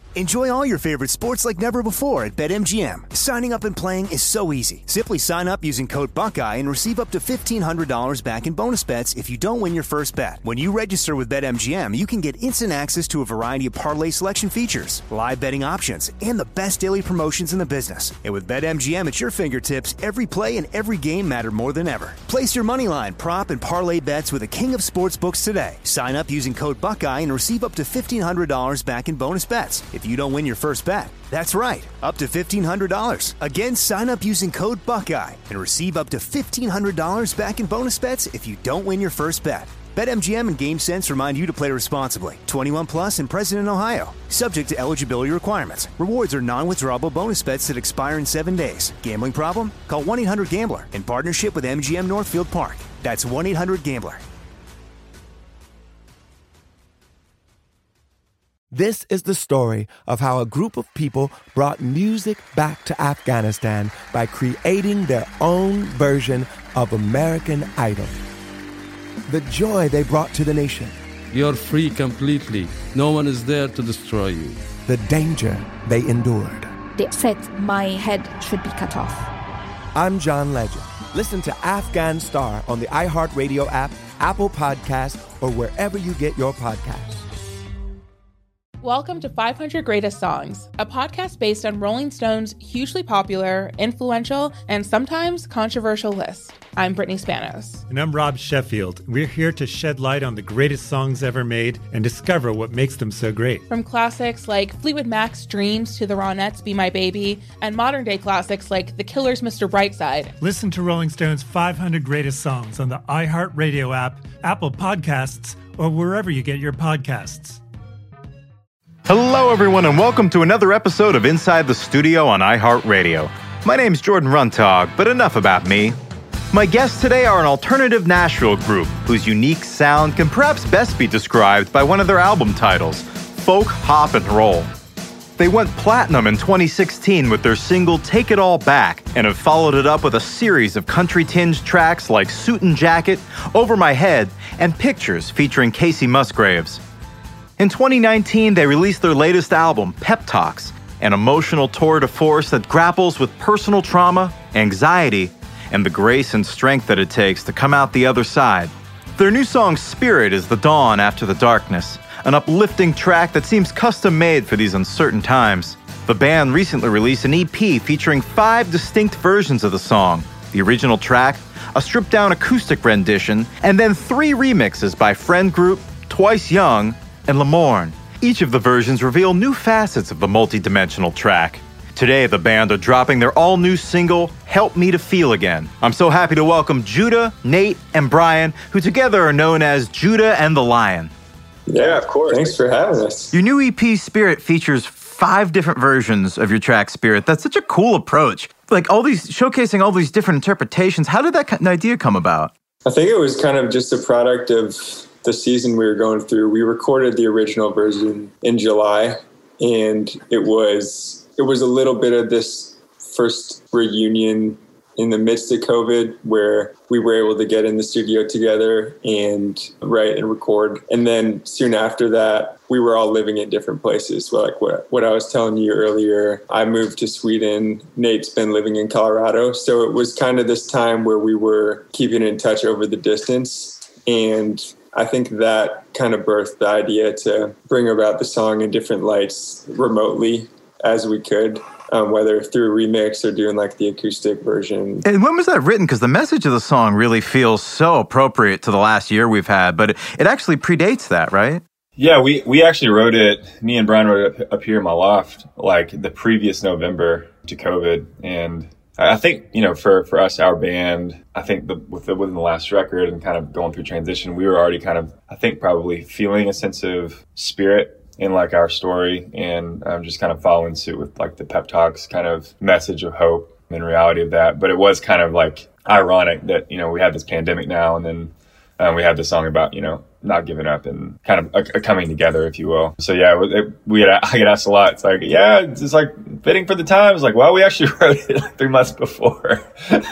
Enjoy all your favorite sports like never before at BetMGM. Signing up and playing is so easy. Simply sign up using code Buckeye and receive up to $1,500 back in bonus bets if you don't win your first bet. When you register with BetMGM, you can get instant access to a variety of parlay selection features, live betting options, and the best daily promotions in the business. And with BetMGM at your fingertips, every play and every game matter more than ever. Place your moneyline, prop, and parlay bets with the king of sportsbooks today. Sign up using code Buckeye and receive up to $1,500 back in bonus bets if you don't win your first bet. That's right, up to $1,500. Again, sign up using code Buckeye and receive up to $1,500 back in bonus bets if you don't win your first bet. BetMGM and GameSense remind you to play responsibly. 21 plus and present in Ohio. Subject to eligibility requirements. Rewards are non-withdrawable bonus bets that expire in 7 days. Gambling problem? Call 1-800-GAMBLER in partnership with MGM Northfield Park. That's 1-800-GAMBLER. This is the story of how a group of people brought music back to Afghanistan by creating their own version of American Idol. The joy they brought to the nation. You're free completely. No one is there to destroy you. The danger they endured. They said my head should be cut off. I'm John Legend. Listen to Afghan Star on the iHeartRadio app, Apple Podcasts, or wherever you get your podcasts. Welcome to 500 Greatest Songs, a podcast based on Rolling Stone's hugely popular, influential, and sometimes controversial list. I'm Brittany Spanos. And I'm Rob Sheffield. We're here to shed light on the greatest songs ever made and discover what makes them so great. From classics like Fleetwood Mac's Dreams to the Ronettes' Be My Baby, and modern-day classics like The Killers' Mr. Brightside. Listen to Rolling Stone's 500 Greatest Songs on the iHeartRadio app, Apple Podcasts, or wherever you get your podcasts. Hello, everyone, and welcome to another episode of Inside the Studio on iHeartRadio. My name's Jordan Runtagh, but enough about me. My guests today are an alternative Nashville group whose unique sound can perhaps best be described by one of their album titles, Folk, Hop, and Roll. They went platinum in 2016 with their single Take It All Back and have followed it up with a series of country-tinged tracks like Suit and Jacket, Over My Head, and Pictures featuring Casey Musgraves. In 2019, they released their latest album, Pep Talks, an emotional tour de force that grapples with personal trauma, anxiety, and the grace and strength that it takes to come out the other side. Their new song, Spirit, is the dawn after the darkness, an uplifting track that seems custom-made for these uncertain times. The band recently released an EP featuring 5 distinct versions of the song, the original track, a stripped-down acoustic rendition, and then 3 remixes by Friend Group, Twice Young, and Lamorne. Each of the versions reveal new facets of the multi-dimensional track. Today, the band are dropping their all-new single, Help Me to Feel Again. I'm so happy to welcome Judah, Nate, and Brian, who together are known as Judah and the Lion. Yeah, of course. Thanks for having us. Your new EP, Spirit, features 5 different versions of your track, Spirit. That's such a cool approach. Like showcasing all these different interpretations. How did that idea come about? I think it was kind of just a product of the season we were going through. We recorded the original version in July, and it was a little bit of this first reunion in the midst of COVID where we were able to get in the studio together and write and record. And then soon after that, we were all living in different places. Like what I was telling you earlier, I moved to Sweden. Nate's been living in Colorado. So it was kind of this time where we were keeping in touch over the distance. And I think that kind of birthed the idea to bring about the song in different lights remotely as we could, whether through a remix or doing like the acoustic version. And when was that written? Because the message of the song really feels so appropriate to the last year we've had, but it actually predates that, right? Yeah, we actually wrote it, me and Brian wrote it up here in my loft, like the previous November to COVID. And I think, for us, our band, I think within the last record and kind of going through transition, we were already kind of, I think, probably feeling a sense of spirit in like our story and just kind of following suit with like the Pep Talks kind of message of hope and reality of that. But it was kind of like ironic that, we had this pandemic now and then we had this song about, not giving up and kind of a coming together, if you will. So yeah, I get asked a lot. It's like, yeah, it's like fitting for the times. Like, wow, we actually wrote it like 3 months before.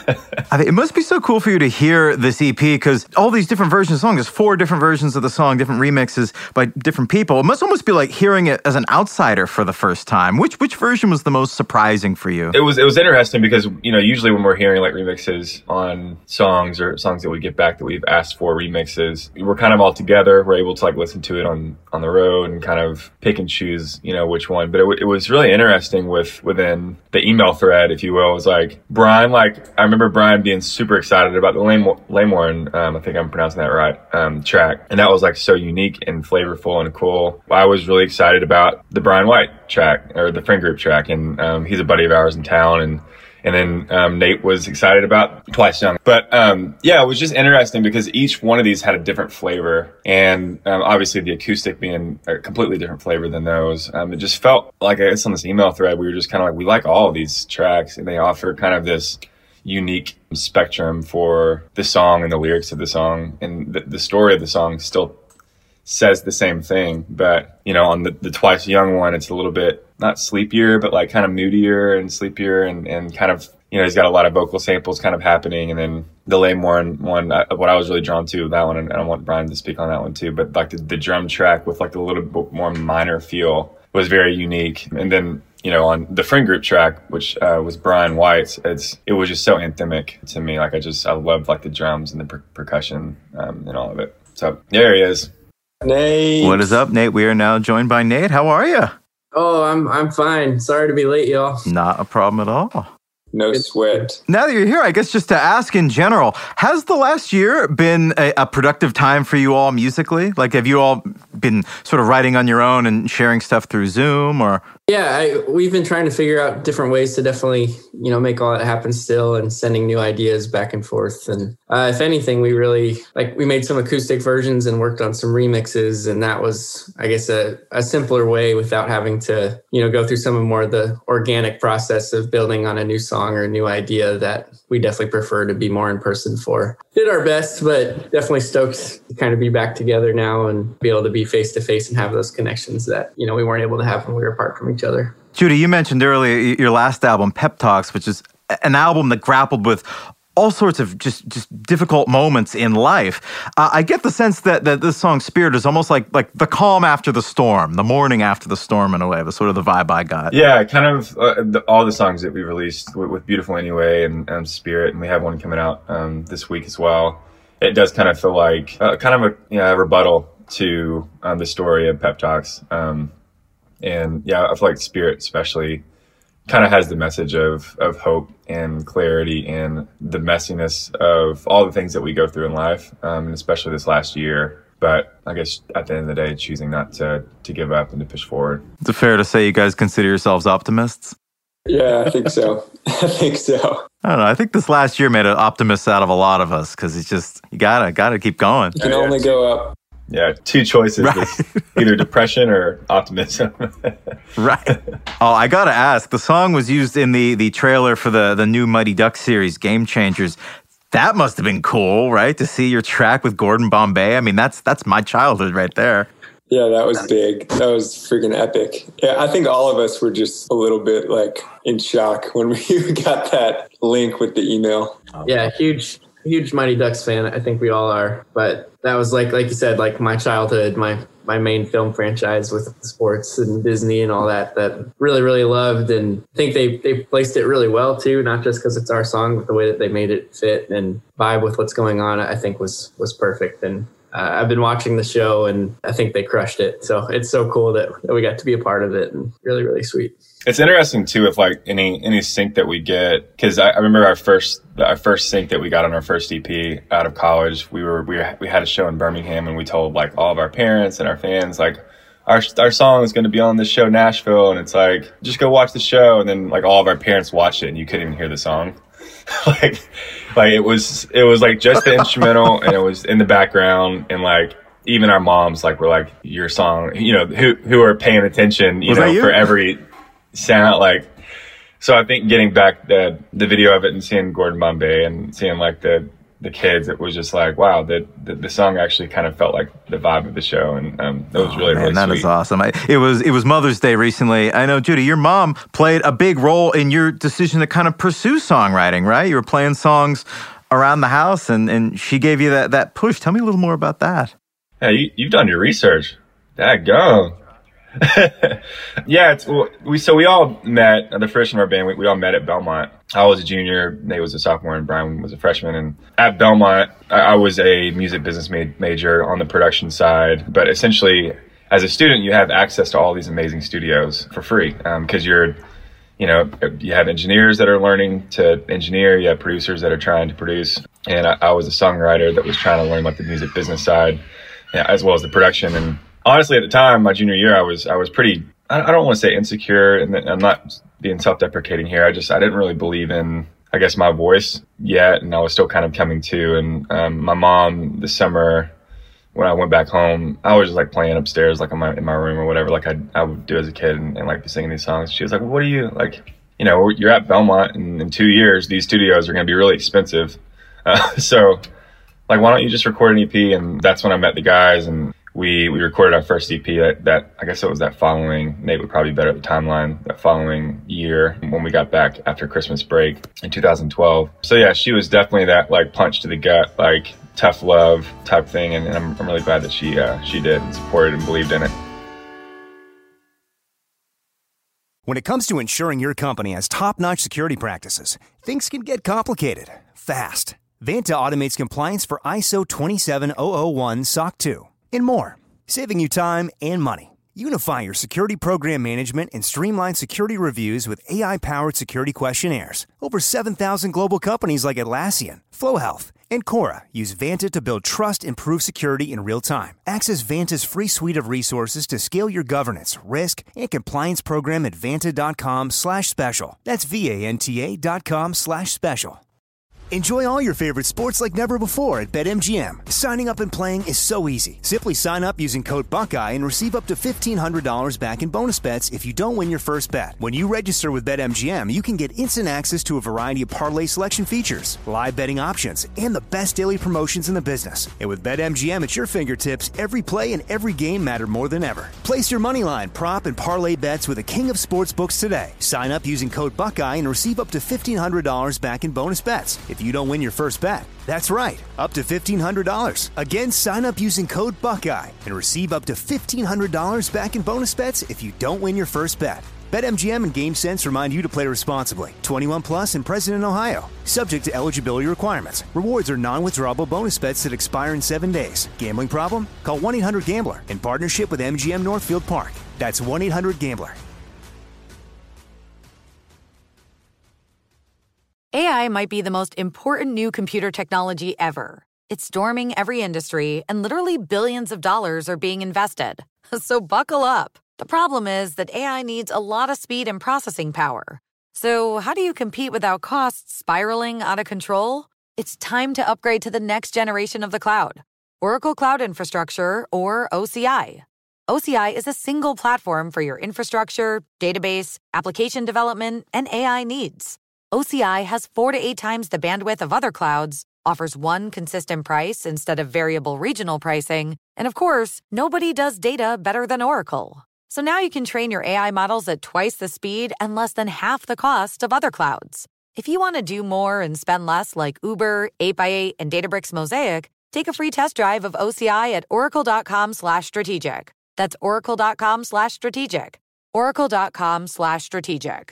It must be so cool for you to hear this EP, because all these different versions of the song, there's 4 different versions of the song, different remixes by different people. It must almost be like hearing it as an outsider for the first time. Which version was the most surprising for you? It was interesting because, usually when we're hearing like remixes on songs or songs that we get back that we've asked for remixes, we're kind of all together. We're able to like listen to it on the road and kind of pick and choose, which one. But it was really interesting within the email thread, if you will. It was like Brian, I remember Brian being super excited about the Lamorne, I think I'm pronouncing that right, track. And that was like so unique and flavorful and cool. I was really excited about the Brian White track, or the Friend Group track. And he's a buddy of ours in town. And then Nate was excited about Twice Young. But it was just interesting because each one of these had a different flavor. And obviously the acoustic being a completely different flavor than those. It just felt like, I guess on this email thread, we were just kind of like, we like all of these tracks. And they offer kind of this unique spectrum for the song and the lyrics of the song. And the story of the song still says the same thing. But, on the Twice Young one, it's a little bit not sleepier, but like kind of moodier and sleepier and kind of, he's got a lot of vocal samples kind of happening. And then the Lamorne one, what I was really drawn to that one, and I want Brian to speak on that one too, but like the drum track with like the little bit more minor feel was very unique. And then, on the Friend Group track, which was Brian White's, it was just so anthemic to me. Like I loved like the drums and the percussion and all of it. So there he is. Nate. What is up, Nate? We are now joined by Nate. How are you? Oh, I'm fine. Sorry to be late, y'all. Not a problem at all. No sweat. Now that you're here, I guess just to ask in general, has the last year been a productive time for you all musically? Like, have you all been sort of writing on your own and sharing stuff through Zoom, or? Yeah, we've been trying to figure out different ways to definitely, make all that happen still, and sending new ideas back and forth. And if anything, we really, we made some acoustic versions and worked on some remixes. And that was, I guess, a simpler way without having to, go through some of more of the organic process of building on a new song or a new idea that we definitely prefer to be more in person for. Did our best, but definitely stoked to kind of be back together now and be able to be face to face and have those connections that, we weren't able to have when we were apart from each other. Judy, you mentioned earlier your last album, Pep Talks, which is an album that grappled with all sorts of just difficult moments in life. I get the sense that this song Spirit is almost like the calm after the storm, the morning after the storm in a way, was sort of the vibe I got. Yeah, kind of all the songs that we released with Beautiful Anyway and Spirit, and we have one coming out this week as well. It does kind of feel like kind of a rebuttal to the story of Pep Talks. And yeah, I feel like Spirit especially kind of has the message of hope and clarity and the messiness of all the things that we go through in life, and especially this last year. But I guess at the end of the day, choosing not to give up and to push forward. Is it fair to say you guys consider yourselves optimists? Yeah, I think so. I don't know. I think this last year made an optimist out of a lot of us, because it's just, you gotta keep going. You can only go up. Yeah, 2 choices, right. Either depression or optimism. Right. Oh, I gotta ask, the song was used in the trailer for the new Mighty Ducks series, Game Changers. That must have been cool, right? To see your track with Gordon Bombay. I mean, that's my childhood right there. Yeah, that was big. That was freaking epic. Yeah, I think all of us were just a little bit in shock when we got that link with the email. Yeah, huge Mighty Ducks fan. I think we all are. But that was like you said, my childhood, my main film franchise with sports and Disney and all that really, really loved. And I think they placed it really well too, not just because it's our song, but the way that they made it fit and vibe with what's going on, I think was perfect. And I've been watching the show and I think they crushed it. So it's so cool that we got to be a part of it, and really, really sweet. It's interesting too with any sync that we get, because I remember our first sync that we got on our first EP out of college. We had a show in Birmingham, and we told all of our parents and our fans our song is going to be on this show Nashville, and it's just go watch the show. And then all of our parents watched it, and you couldn't even hear the song. It was just the instrumental, and it was in the background, and even our moms were your song, who are paying attention, for every sound. So I think getting back the video of it and seeing Gordon Bombay and seeing the the kids, it was just like, wow, the song actually kind of felt like the vibe of the show. And that was really sweet. That is awesome. It was Mother's Day recently. I know, Judy, your mom played a big role in your decision to kind of pursue songwriting, right? You were playing songs around the house and she gave you that push. Tell me a little more about that. Yeah, you've done your research. Dadgum. Yeah, we all met, the freshman of our band, we all met at Belmont. I was a junior, Nate was a sophomore, and Brian was a freshman. And at Belmont, I was a music business major on the production side. But essentially, as a student, you have access to all these amazing studios for free because you have engineers that are learning to engineer, you have producers that are trying to produce. And I was a songwriter that was trying to learn about the music business side, as well as the production. And honestly, at the time, my junior year, I was pretty, I don't want to say insecure, and I'm not being self-deprecating here. I didn't really believe in, I guess, my voice yet, and I was still kind of coming to. And my mom, this summer, when I went back home, I was just like playing upstairs, like in my room or whatever, like I would do as a kid, and like be singing these songs. She was like, well, what are you, like, you're at Belmont, and in 2 years, these studios are going to be really expensive. So, like, why don't you just record an EP? And that's when I met the guys, and we recorded our first EP that I guess it was that following, Nate would probably be better at the timeline, that following year when we got back after Christmas break in 2012. So yeah, she was definitely that like punch to the gut, like tough love type thing. And I'm really glad that she did and supported and believed in it. When it comes to ensuring your company has top-notch security practices, things can get complicated fast. Vanta automates compliance for ISO 27001 SOC 2. And more, saving you time and money. Unify your security program management and streamline security reviews with AI-powered security questionnaires. Over 7,000 global companies like Atlassian, Flow Health, and Cora use Vanta to build trust and prove security in real time. Access Vanta's free suite of resources to scale your governance, risk, and compliance program at vanta.com/special. That's VANTA.com/special. Enjoy all your favorite sports like never before at BetMGM. Signing up and playing is so easy. Simply sign up using code Buckeye and receive up to $1,500 back in bonus bets if you don't win your first bet. When you register with BetMGM, you can get instant access to a variety of parlay selection features, live betting options, and the best daily promotions in the business. And with BetMGM at your fingertips, every play and every game matter more than ever. Place your moneyline, prop, and parlay bets with the king of sportsbooks today. Sign up using code Buckeye and receive up to $1,500 back in bonus bets if you don't win your first bet. That's right, up to $1,500. Again, sign up using code Buckeye and receive up to $1,500 back in bonus bets if you don't win your first bet. BetMGM and GameSense remind you to play responsibly. 21 plus and present in Ohio. Subject to eligibility requirements. Rewards are non-withdrawable bonus bets that expire in 7 days. Gambling problem? Call 1-800-GAMBLER in partnership with MGM Northfield Park. That's 1-800-GAMBLER. AI might be the most important new computer technology ever. It's storming every industry, and literally billions of dollars are being invested. So buckle up. The problem is that AI needs a lot of speed and processing power. So how do you compete without costs spiraling out of control? It's time to upgrade to the next generation of the cloud, Oracle Cloud Infrastructure, or OCI. OCI is a single platform for your infrastructure, database, application development, and AI needs. OCI has 4 to 8 times the bandwidth of other clouds, offers one consistent price instead of variable regional pricing, and of course, nobody does data better than Oracle. So now you can train your AI models at twice the speed and less than half the cost of other clouds. If you want to do more and spend less like Uber, 8x8, and Databricks Mosaic, take a free test drive of OCI at oracle.com/strategic. That's oracle.com/strategic. Oracle.com/strategic.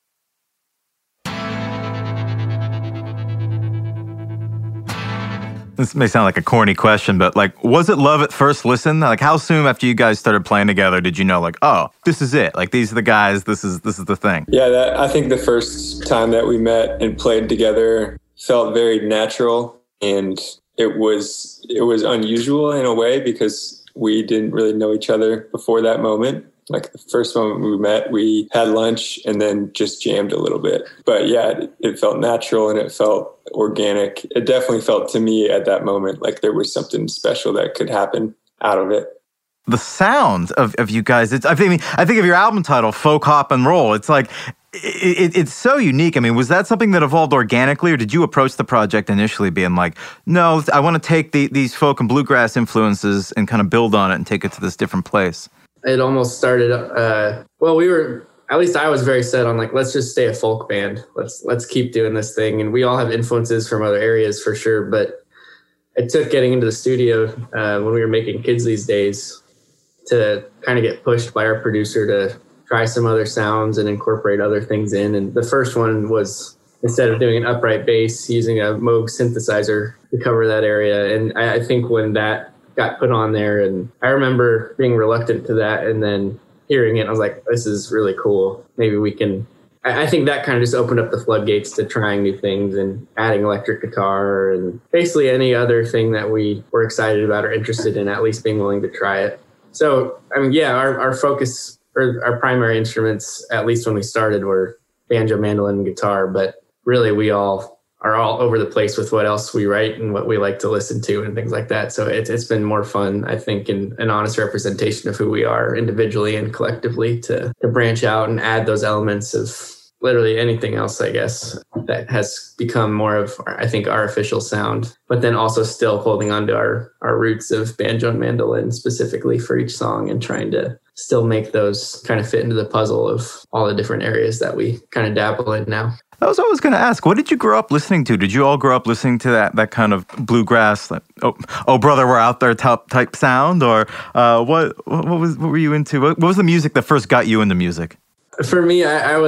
This may sound like a corny question, but like, was it love at first listen? Like, how soon after you guys started playing together did you know, like, oh, this is it? Like, these are the guys. This is the thing. Yeah, I think the first time that we met and played together felt very natural, and it was unusual in a way because we didn't really know each other before that moment. Like the first moment we met, we had lunch and then just jammed a little bit. But yeah, it felt natural and it felt organic. It definitely felt to me at that moment like there was something special that could happen out of it. The sound of you guys, I think of your album title, Folk Hop and Roll. It's like, it's so unique. I mean, was that something that evolved organically, or did you approach the project initially being like, no, I want to take these folk and bluegrass influences and kind of build on it and take it to this different place? It almost started, at least I was very set on like, let's just stay a folk band. Let's keep doing this thing. And we all have influences from other areas for sure. But it took getting into the studio when we were making Kids These Days to kind of get pushed by our producer to try some other sounds and incorporate other things in. And the first one was, instead of doing an upright bass, using a Moog synthesizer to cover that area. And I think when that got put on there, and I remember being reluctant to that, and then hearing it, I was like, this is really cool. Maybe we can, I think that kind of just opened up the floodgates to trying new things and adding electric guitar and basically any other thing that we were excited about or interested in, at least being willing to try it. So, I mean, yeah, our focus, or our primary instruments, at least when we started, were banjo, mandolin, and guitar. But really, we all are all over the place with what else we write and what we like to listen to and things like that. So it's been more fun, I think, and an honest representation of who we are individually and collectively to branch out and add those elements of literally anything else, I guess, that has become more of, I think, our official sound, but then also still holding on to our roots of banjo and mandolin specifically for each song and trying to still make those kind of fit into the puzzle of all the different areas that we kind of dabble in now. I was always going to ask, what did you grow up listening to? Did you all grow up listening to that kind of bluegrass, like, oh brother, we're out there type sound? Or what were you into? What was the music that first got you into music? For me,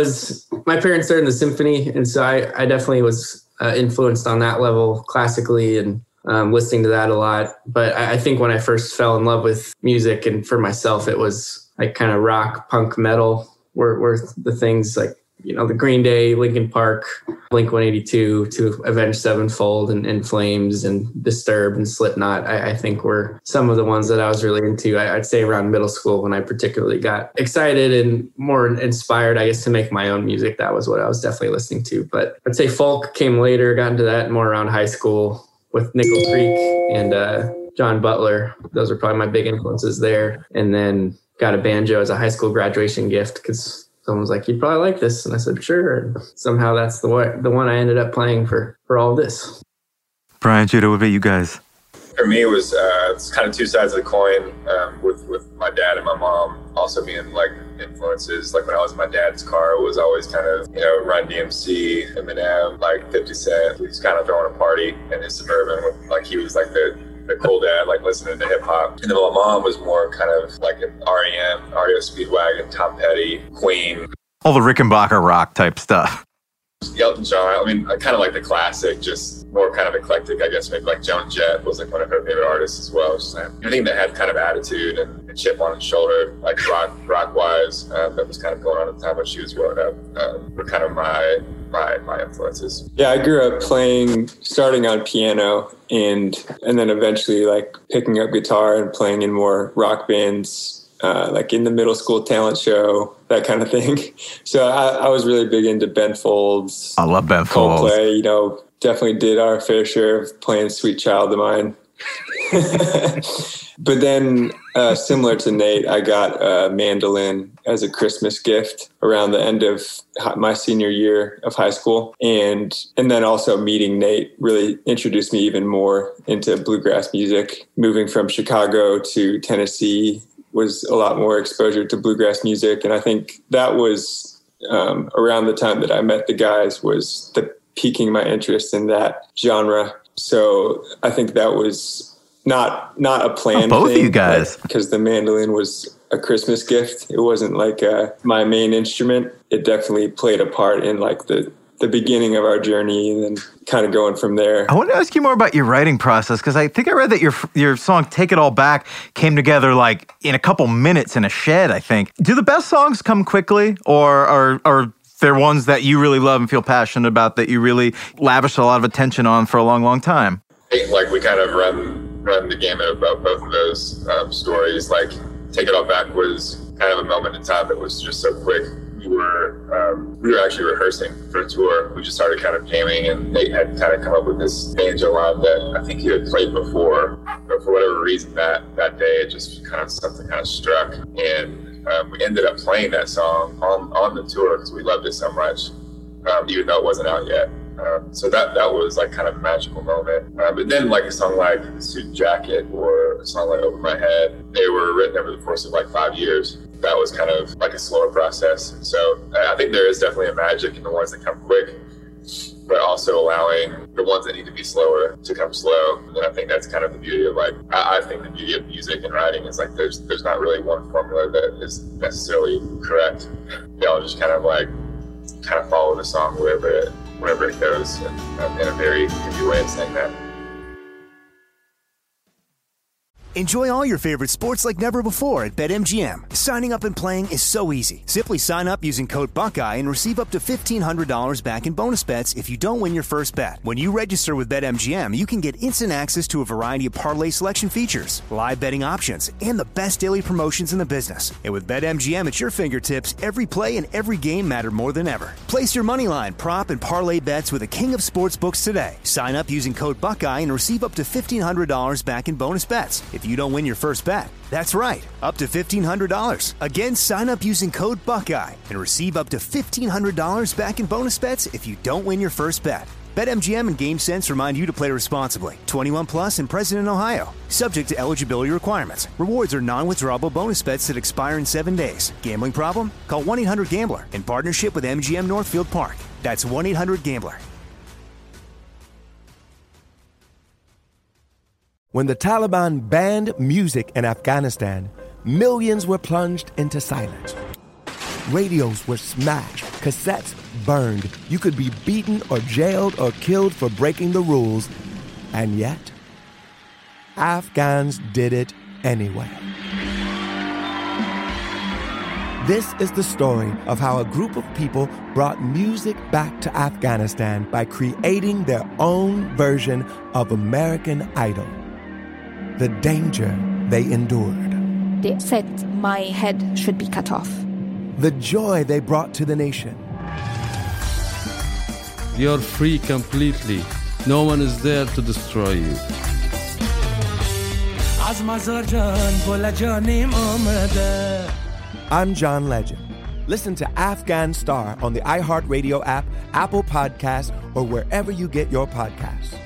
my parents are in the symphony, and so I definitely was influenced on that level classically and listening to that a lot. But I think when I first fell in love with music, and for myself, it was like kind of rock, punk, metal were the things like, you know, the Green Day, Linkin Park, Blink-182 to Avenged Sevenfold and In Flames and Disturbed and Slipknot, I think were some of the ones that I was really into. I'd say around middle school when I particularly got excited and more inspired, I guess, to make my own music. That was what I was definitely listening to. But I'd say folk came later, got into that more around high school with Nickel Creek and John Butler. Those are probably my big influences there. And then got a banjo as a high school graduation gift because someone was like, you'd probably like this. And I said, sure. And somehow that's the one I ended up playing for all of this. Brian, Judah, what about you guys? For me, it was it's kind of two sides of the coin with my dad and my mom also being like influences. Like when I was in my dad's car, it was always kind of, you know, Run DMC, Eminem, like 50 Cent. He was kind of throwing a party in his Suburban with, like, he was like the cool dad, like listening to hip hop. And then my mom was more kind of like an REM, REO Speedwagon, Tom Petty, Queen. All the Rickenbacker rock type stuff. Elton John, I mean, I kind of like the classic, just more kind of eclectic, I guess. Maybe like Joan Jett was like one of her favorite artists as well. Just anything that had kind of attitude and chip on his shoulder, like rock-wise, that was kind of going on at the time when she was growing up, were kind of my influences. Yeah, I grew up starting on piano and then eventually like picking up guitar and playing in more rock bands, like in the middle school talent show, that kind of thing. So I was really big into Ben Folds. I love Ben Folds. Coldplay, you know, definitely did our fair share of playing Sweet Child of Mine. But then, similar to Nate, I got a mandolin as a Christmas gift around the end of my senior year of high school. And then also meeting Nate really introduced me even more into bluegrass music. Moving from Chicago to Tennessee was a lot more exposure to bluegrass music. And I think that was around the time that I met the guys was the piquing my interest in that genre. So I think that was not a planned both thing, of you guys, because the mandolin was a Christmas gift. It wasn't like my main instrument. It definitely played a part in like the beginning of our journey and then kind of going from there. I want to ask you more about your writing process, because I think I read that your song Take It All Back came together like in a couple minutes in a shed, I think. Do the best songs come quickly, or are there ones that you really love and feel passionate about that you really lavish a lot of attention on for a long, long time? Like we kind of run the gamut of both of those stories. Like Take It All Back was kind of a moment in time that was just so quick. We were actually rehearsing for a tour. We just started kind of jamming, and Nate had kind of come up with this banjo line that I think he had played before, but for whatever reason that day it just kind of something kind of struck. And we ended up playing that song on the tour because we loved it so much, even though it wasn't out yet. So that was like kind of a magical moment. But then like a song like Suit and Jacket or a song like Over My Head, they were written over the course of like 5 years. That was kind of like a slower process. So I think there is definitely a magic in the ones that come quick, but also allowing the ones that need to be slower to come slow. And I think that's kind of the beauty of like, I think the beauty of music and writing is like there's not really one formula that is necessarily correct. They all just kind of follow the song wherever it goes, and in a very good way of saying that. Enjoy all your favorite sports like never before at BetMGM. Signing up and playing is so easy. Simply sign up using code Buckeye and receive up to $1,500 back in bonus bets if you don't win your first bet. When you register with BetMGM, you can get instant access to a variety of parlay selection features, live betting options, and the best daily promotions in the business. And with BetMGM at your fingertips, every play and every game matter more than ever. Place your moneyline, prop, and parlay bets with the king of sportsbooks today. Sign up using code Buckeye and receive up to $1,500 back in bonus bets if you don't win your first bet. That's right, up to $1,500. Again, sign up using code Buckeye and receive up to $1,500 back in bonus bets if you don't win your first bet. BetMGM and GameSense remind you to play responsibly. 21 plus and present in Ohio. Subject to eligibility requirements. Rewards are non-withdrawable bonus bets that expire in 7 days. Gambling problem? Call 1-800-GAMBLER in partnership with MGM Northfield Park. That's 1-800-GAMBLER. When the Taliban banned music in Afghanistan, millions were plunged into silence. Radios were smashed, cassettes burned. You could be beaten or jailed or killed for breaking the rules. And yet, Afghans did it anyway. This is the story of how a group of people brought music back to Afghanistan by creating their own version of American Idol. The danger they endured. They said my head should be cut off. The joy they brought to the nation. You're free completely. No one is there to destroy you. I'm John Legend. Listen to Afghan Star on the iHeartRadio app, Apple Podcasts, or wherever you get your podcasts.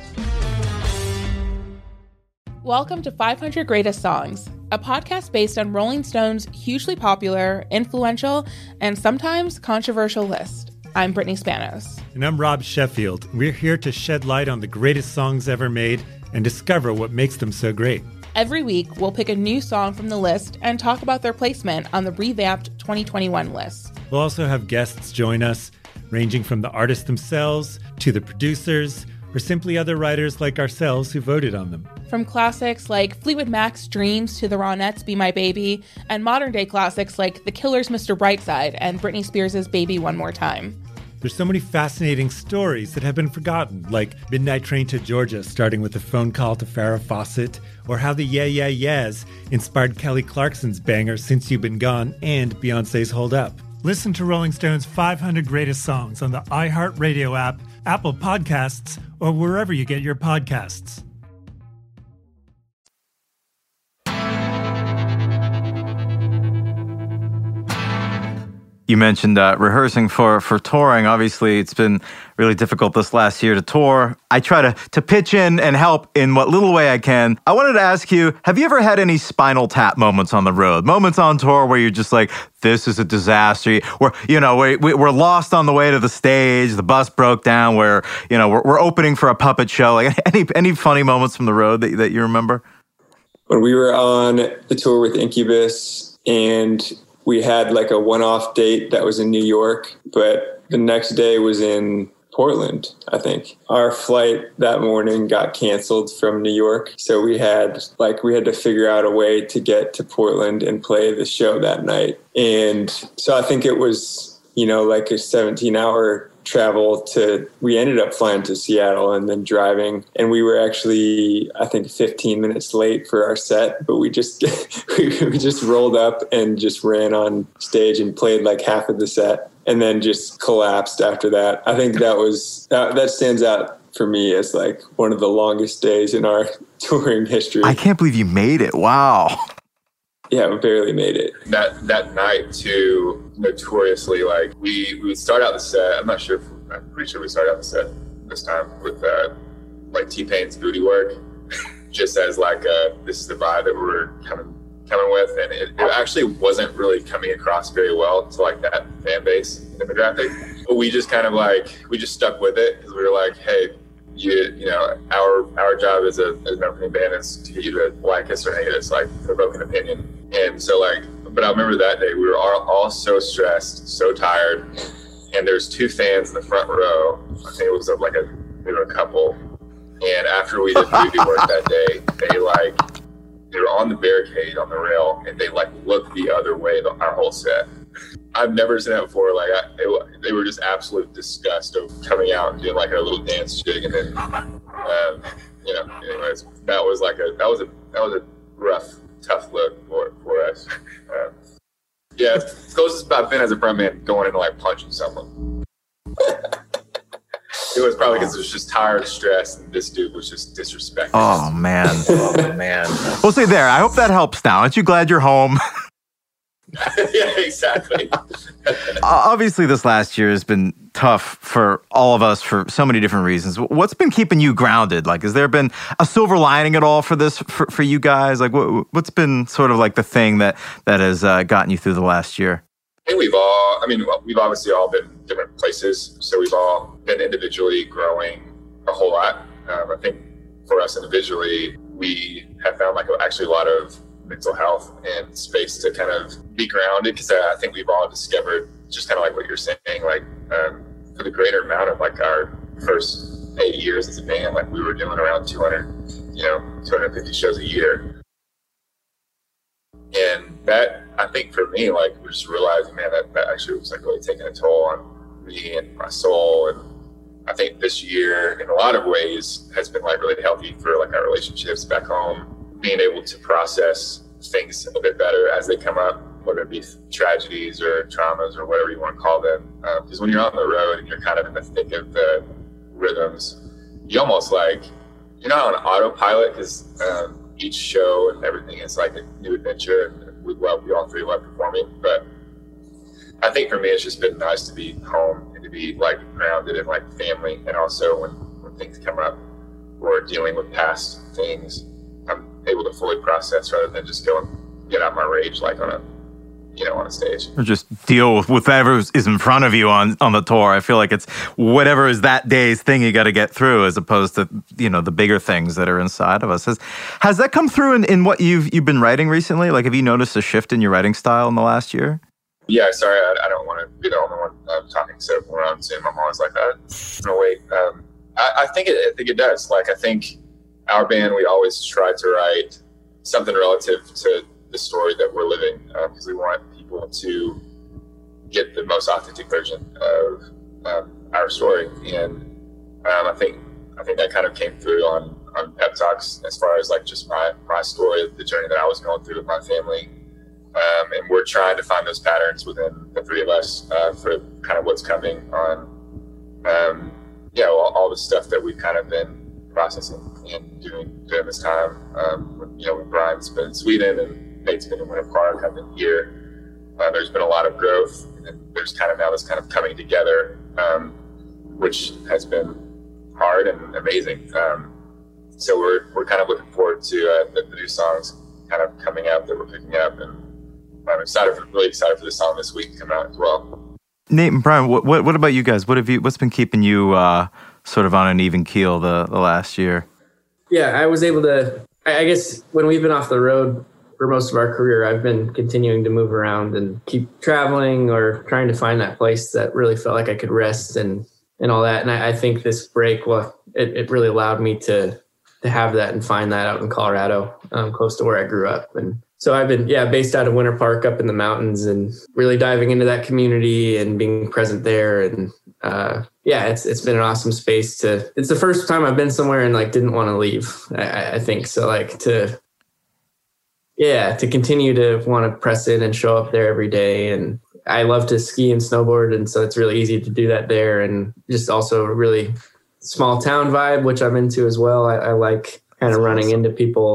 Welcome to 500 Greatest Songs, a podcast based on Rolling Stone's hugely popular, influential, and sometimes controversial list. I'm Brittany Spanos. And I'm Rob Sheffield. We're here to shed light on the greatest songs ever made and discover what makes them so great. Every week, we'll pick a new song from the list and talk about their placement on the revamped 2021 list. We'll also have guests join us, ranging from the artists themselves to the producers, or simply other writers like ourselves who voted on them. From classics like Fleetwood Mac's Dreams to the Ronettes' Be My Baby, and modern-day classics like The Killer's Mr. Brightside and Britney Spears' Baby One More Time. There's so many fascinating stories that have been forgotten, like Midnight Train to Georgia starting with a phone call to Farrah Fawcett, or how the Yeah Yeah Yeahs inspired Kelly Clarkson's banger Since You've Been Gone and Beyoncé's Hold Up. Listen to Rolling Stone's 500 Greatest Songs on the iHeartRadio app, Apple Podcasts, or wherever you get your podcasts. You mentioned rehearsing for touring. Obviously, it's been really difficult this last year to tour. I try to pitch in and help in what little way I can. I wanted to ask you, have you ever had any Spinal Tap moments on the road? Moments on tour where you're just like, this is a disaster. We're lost on the way to the stage. The bus broke down. We're opening for a puppet show. Like any funny moments from the road that you remember? When we were on the tour with Incubus and we had like a one-off date that was in New York, but the next day was in Portland, I think. Our flight that morning got canceled from New York. So we had to figure out a way to get to Portland and play the show that night. And so I think it was, like a 17-hour travel we ended up flying to Seattle and then driving. And we were actually, I think, 15 minutes late for our set, but we just rolled up and just ran on stage and played like half of the set and then just collapsed after that. I think that stands out for me as like one of the longest days in our touring history. I can't believe you made it. Wow. Yeah, we barely made it. That night too, notoriously, like we would start out the set. I'm pretty sure we started out the set this time with like T-Pain's Booty Work, just as like this is the vibe that we're coming with, and it actually wasn't really coming across very well to like that fan base demographic. But we just kind of we just stuck with it because we were like, hey, you know, our job as an opening band is to get you to like us or hate us, like provoke an opinion. And so but I remember that day we were all so stressed, so tired, and there's two fans in the front row. I think it was they were a couple. And after we did Booty Work that day, they were on the barricade on the rail, and they looked the other way our whole set. I've never seen that before. They were just absolute disgust of coming out and doing a little dance jig, and then you know. Anyways, that was a rough, tough look for us. Yeah, it's closest I've been as a frontman going in punching someone. It was probably because it was just tired, stressed, and this dude was just disrespecting. Oh, man. Oh, man. Well, see there. I hope that helps now. Aren't you glad you're home? Yeah, exactly. Obviously, this last year has been tough for all of us for so many different reasons. What's been keeping you grounded? Has there been a silver lining at all for this, for you guys? What's been sort of the thing that has gotten you through the last year? I think we've obviously all been different places, so we've all been individually growing a whole lot. I think for us individually, we have found actually a lot of mental health and space to kind of be grounded, because I think we've all discovered, just kind of what you're saying, for the greater amount of our first 8 years as a band, we were doing around 250 shows a year. And that, I think for me, we're just realizing, man, that actually was really taking a toll on me and my soul. And I think this year, in a lot of ways, has been really healthy for our relationships back home, being able to process things a bit better as they come up, whether it be tragedies or traumas or whatever you want to call them. Because when you're on the road and you're kind of in the thick of the rhythms, you almost you're not on autopilot, because each show and everything is a new adventure, and we all three love performing. But I think for me, it's just been nice to be home and to be grounded in family, and also when things come up or dealing with past things, I'm able to fully process rather than just go and get out my rage on a stage. Or just deal with whatever is in front of you on the tour. I feel like it's whatever is that day's thing you got to get through, as opposed to the bigger things that are inside of us. Has that come through in what you've been writing recently? Have you noticed a shift in your writing style in the last year? Yeah, sorry, I don't want to be the only one talking. So when I'm on Zoom, I'm always like that. No, wait. I think it does. I think our band, we always try to write something relative to the story that we're living, because we want people to get the most authentic version of our story. And I think that kind of came through on Pep Talks, as far as just my story, the journey that I was going through with my family. And we're trying to find those patterns within the three of us for kind of what's coming on, all the stuff that we've kind of been processing and doing during this time. When Brian's been in Sweden and Nate's been in Winter Park, I've been here. There's been a lot of growth, and there's kind of now this kind of coming together, which has been hard and amazing. So we're kind of looking forward to the new songs kind of coming out that we're picking up, and I'm really excited for the song this week to come out as well. Nate and Brian, what about you guys? What's been keeping you sort of on an even keel the last year? Yeah, I was able to, I guess when we've been off the road for most of our career, I've been continuing to move around and keep traveling, or trying to find that place that really felt like I could rest and all that. And I think this break, it really allowed me to have that and find that out in Colorado, close to where I grew up. And so I've been, based out of Winter Park up in the mountains, and really diving into that community and being present there. And it's been an awesome space it's the first time I've been somewhere and didn't want to leave, I think. So to continue to want to press in and show up there every day. And I love to ski and snowboard, and so it's really easy to do that there. And just also a really small town vibe, which I'm into as well. I like kind of running into people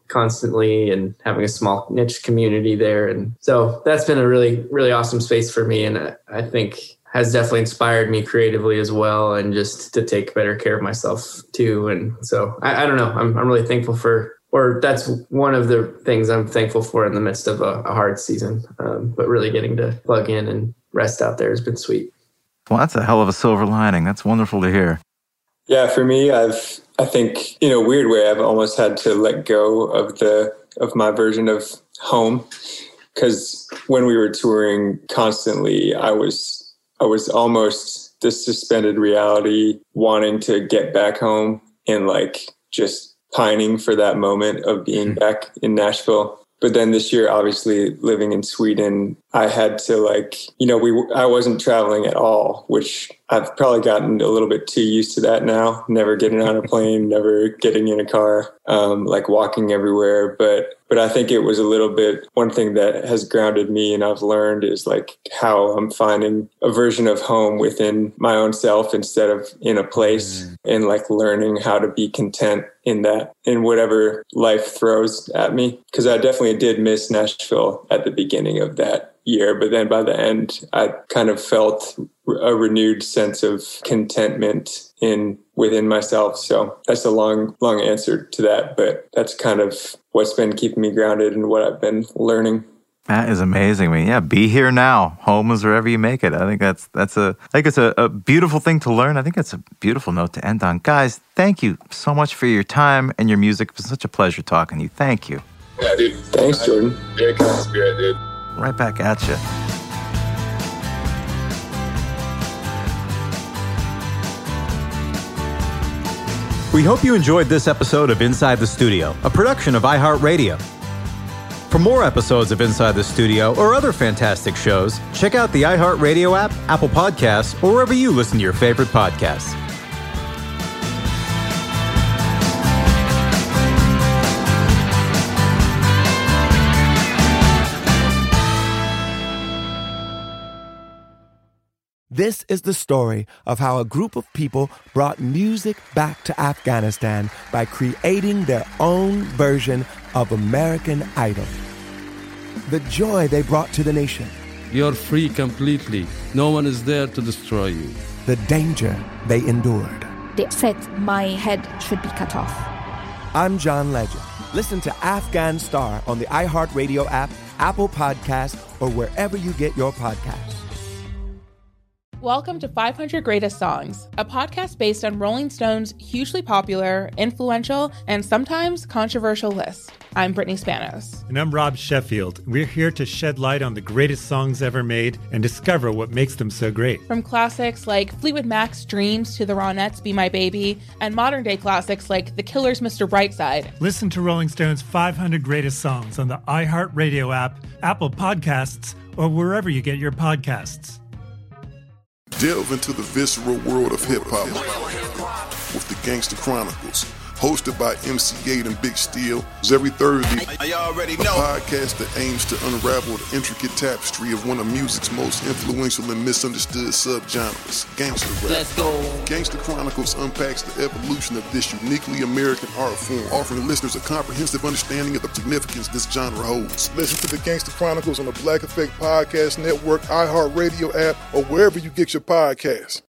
constantly and having a small niche community there. And so that's been a really, really awesome space for me. And I think has definitely inspired me creatively as well, and just to take better care of myself too. And so I don't know, I'm really thankful that's one of the things I'm thankful for in the midst of a hard season. But really getting to plug in and rest out there has been sweet. Well, that's a hell of a silver lining. That's wonderful to hear. Yeah, for me, I think in a weird way, I've almost had to let go of my version of home, because when we were touring constantly, I was almost this suspended reality, wanting to get back home and like just pining for that moment of being back in Nashville. But then this year, obviously living in Sweden, I had to I wasn't traveling at all, which I've probably gotten a little bit too used to that now. Never getting on a plane, never getting in a car, walking everywhere. But I think it was a little bit, one thing that has grounded me and I've learned is like how I'm finding a version of home within my own self instead of in a place, and like learning how to be content in that, in whatever life throws at me. Because I definitely did miss Nashville at the beginning of that year, but then by the end, I kind of felt a renewed sense of contentment within myself. So that's a long answer to that, but that's kind of what's been keeping me grounded and what I've been learning. That is amazing. I mean, yeah, be here now. Home is wherever you make it. I think it's a beautiful thing to learn. I think that's a beautiful note to end on. Guys, thank you so much for your time and your music. It was such a pleasure talking to you. Thank you. Yeah, dude. Thanks, Jordan. Very kind spirit, dude. Right back at you. We hope you enjoyed this episode of Inside the Studio, a production of iHeartRadio. For more episodes of Inside the Studio or other fantastic shows, check out the iHeartRadio app, Apple Podcasts, or wherever you listen to your favorite podcasts. This is the story of how a group of people brought music back to Afghanistan by creating their own version of American Idol. The joy they brought to the nation. You're free completely. No one is there to destroy you. The danger they endured. They said my head should be cut off. I'm John Legend. Listen to Afghan Star on the iHeartRadio app, Apple Podcasts, or wherever you get your podcasts. Welcome to 500 Greatest Songs, a podcast based on Rolling Stone's hugely popular, influential, and sometimes controversial list. I'm Brittany Spanos. And I'm Rob Sheffield. We're here to shed light on the greatest songs ever made and discover what makes them so great. From classics like Fleetwood Mac's Dreams to the Ronettes' Be My Baby, and modern-day classics like The Killers' Mr. Brightside. Listen to Rolling Stone's 500 Greatest Songs on the iHeartRadio app, Apple Podcasts, or wherever you get your podcasts. Delve into the visceral world of hip-hop with the Gangsta Chronicles, hosted by MC8 and Big Steel. Every Thursday, a podcast that aims to unravel the intricate tapestry of one of music's most influential and misunderstood subgenres, gangsta rap. Let's go. Gangsta Chronicles unpacks the evolution of this uniquely American art form, offering listeners a comprehensive understanding of the significance this genre holds. Listen to the Gangsta Chronicles on the Black Effect Podcast Network, iHeartRadio app, or wherever you get your podcasts.